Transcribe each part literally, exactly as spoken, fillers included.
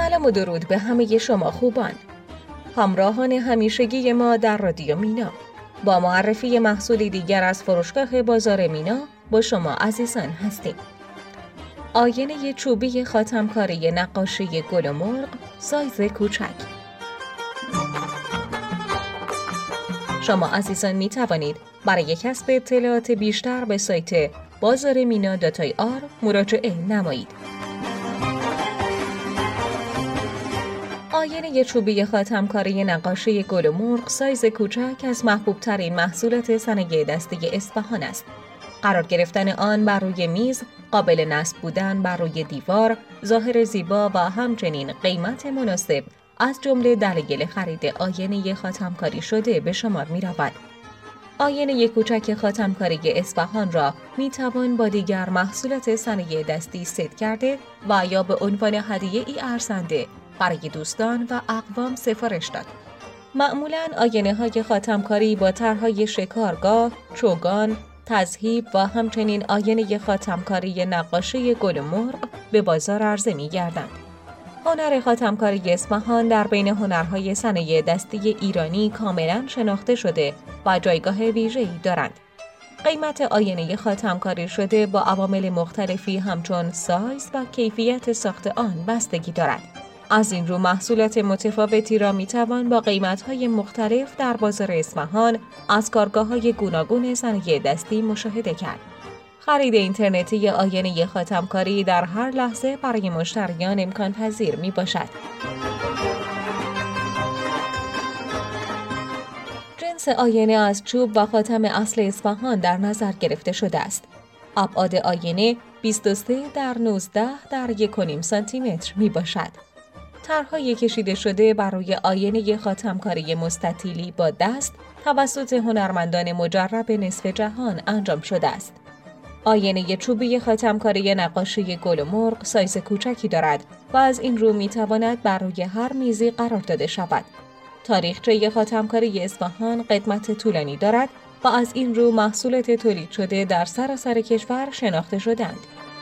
سلام و درود به همه شما خوبان. همراهان همیشگی ما در رادیو مینا، با معرفی محصولی دیگر از فروشگاه بازار مینا با شما عزیزان هستیم. آینه چوبی خاتمکاری نقاشی گل و مرغ سایز کوچک. شما عزیزان می توانید برای کسب اطلاعات بیشتر به سایت بازار مینا دات آی آر مراجعه نمایید. آینه چوبی خاتمکاری نقاشی گل و مرغ سایز کوچک از محبوب ترین محصولات صنایع دستی اصفهان است. قرار گرفتن آن بر روی میز، قابل نصب بودن بر روی دیوار، ظاهر زیبا و همچنین قیمت مناسب از جمله دلایل خرید آینه خاتمکاری شده به شمار می رود. آینه کوچک خاتمکاری اصفهان را می توان با دیگر محصولات صنایع دستی ست کرده و یا به عنوان هدیه ای ارزنده برای دوستان و اقوام سفارش داد. معمولاً آینه های خاتمکاری با طرحهای شکارگاه، چوگان، تذهیب و همچنین آینه خاتمکاری نقاشی گل و مرغ به بازار عرضه می گردند. هنر خاتمکاری اصفهان در بین هنرهای صنایع دستی ایرانی کاملاً شناخته شده و جایگاه ویژه‌ای دارند. قیمت آینه خاتمکاری شده با عوامل مختلفی همچون سایز و کیفیت ساخت آن بستگی دارد. از این رو محصولات متفاوتی را میتوان با قیمت‌های مختلف در بازار اصفهان از کارگاه‌های گوناگون صنایع دستی مشاهده کرد. خرید اینترنتی آینه خاتمکاری در هر لحظه برای مشتریان امکان پذیر می باشد. جنس آینه از چوب و خاتم اصل اصفهان در نظر گرفته شده است. ابعاد آینه بیست و سه در نوزده در یک و نیم سانتی متر می باشد. طرح‌های کشیده شده بر روی آینه خاتمکاری مستطیلی با دست توسط هنرمندان مجرب نصف جهان انجام شده است. آینه چوبی خاتمکاری نقاشی گل و مرغ سایز کوچکی دارد و از این رو میتواند بر روی هر میزی قرار داده شود. تاریخچه خاتمکاری اصفهان قدمت طولانی دارد و از این رو محصولات تولید شده در سراسر کشور شناخته شدند.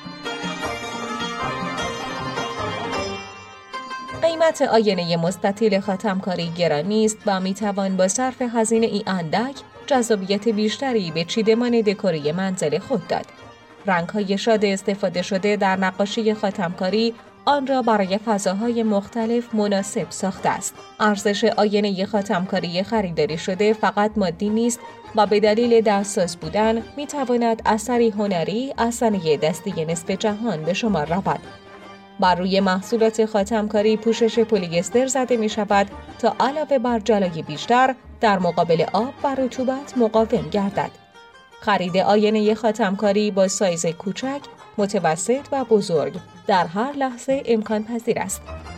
قیمت آینه مستطیل خاتمکاری گرانی است و میتوان با صرف هزینه ای اندک جذابیت بیشتری به چیدمان دکوری منزل خود داد. رنگ‌های شاد استفاده شده در نقاشی خاتمکاری آن را برای فضاهای مختلف مناسب ساخته است. ارزش آینه خاتمکاری خریداری شده فقط مادی نیست و به دلیل دستساز بودن میتواند اثری هنری از صنایع دستی نصف جهان به شمار رود. بر روی محصولات خاتمکاری پوشش پلی‌استر زده می شود تا علاوه بر جلای بیشتر در مقابل آب و رطوبت مقاوم گردد. خرید آینه خاتمکاری با سایز کوچک، متوسط و بزرگ در هر لحظه امکان پذیر است.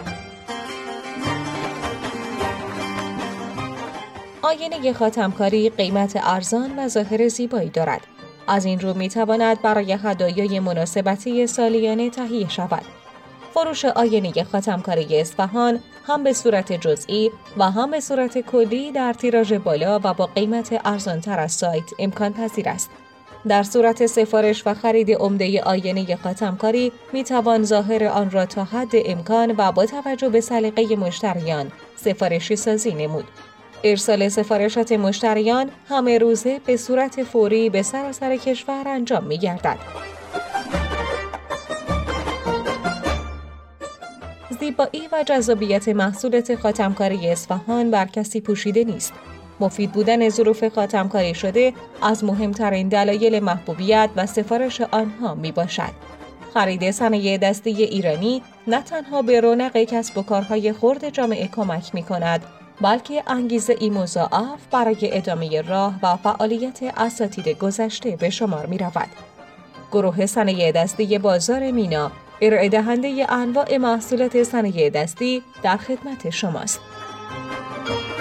آینه خاتمکاری قیمت ارزان و ظاهر زیبایی دارد. از این رو می تواند برای هدایای مناسبتی سالیانه تهیه شود. فروش آینه خاتمکاری اصفهان هم به صورت جزئی و هم به صورت کلی در تیراژ بالا و با قیمت ارزانتر از سایت امکان پذیر است. در صورت سفارش و خرید عمده آینه خاتمکاری می توان ظاهر آن را تا حد امکان و با توجه به سلیقه مشتریان سفارشی سازی نمود. ارسال سفارشات مشتریان همه روزه به صورت فوری به سراسر کشور انجام می گردد. زیبایی و جذابیت محصولات خاتمکاری اصفهان بر کسی پوشیده نیست. مفید بودن ظروف خاتمکاری شده از مهمترین دلایل محبوبیت و سفارش آنها می باشد. خرید صنایع دستی ایرانی نه تنها به رونق کسب و کارهای خرد جامعه کمک می کند، بلکه انگیزه ای مضاعف برای ادامه راه و فعالیت اساتید گذشته به شمار می رود. گروه صنایع دستی بازار مینا ارائه دهنده انواع محصولات صنایع دستی در خدمت شماست.